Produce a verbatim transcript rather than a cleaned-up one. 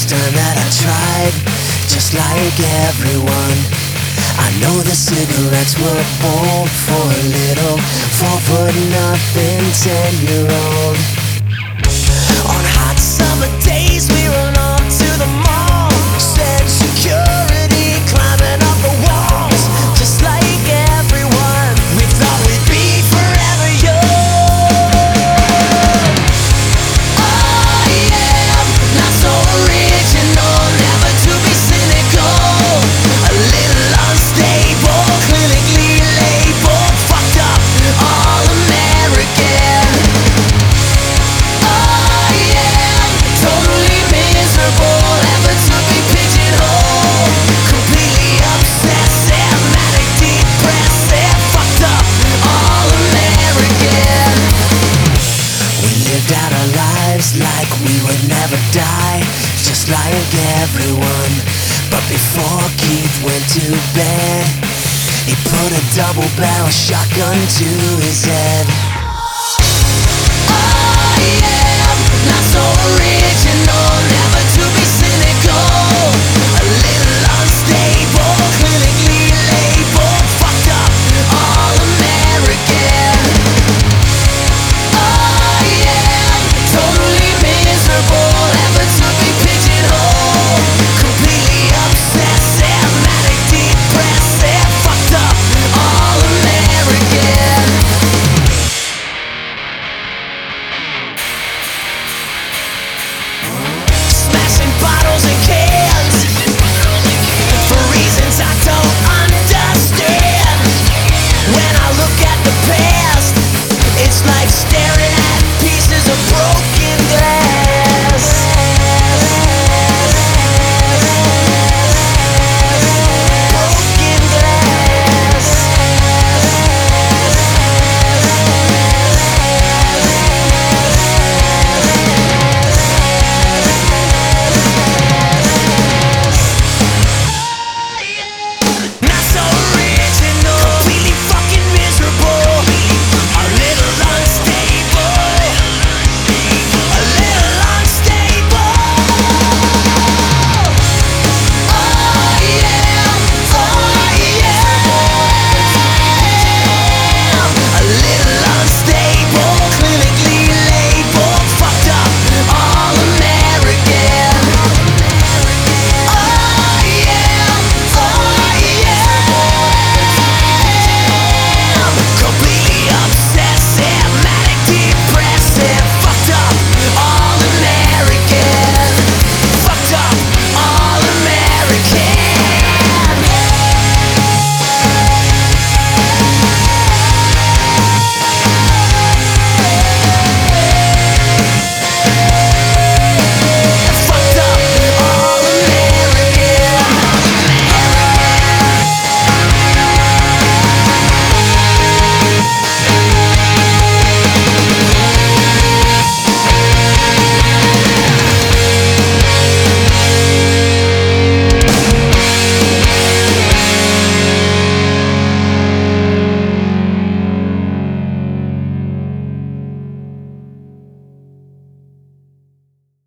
first time that I tried, just like everyone. I know the cigarettes were bought for a little four-foot-nothing ten-year-old. On hot summer days we run off to the mall, send security climbing up the walls. Just like everyone, we thought we'd be forever young. I am not so original, never to be cynical. A little unstable, clinically labeled, fucked up, all American. I am totally miserable, ever to be pigeonholed. Completely obsessive, manic depressive, fucked up, all American. We lived out our lives like we would never die, just like everyone. But before Keith went to bed, he put a double-barrel shotgun to his head. I am not so original, never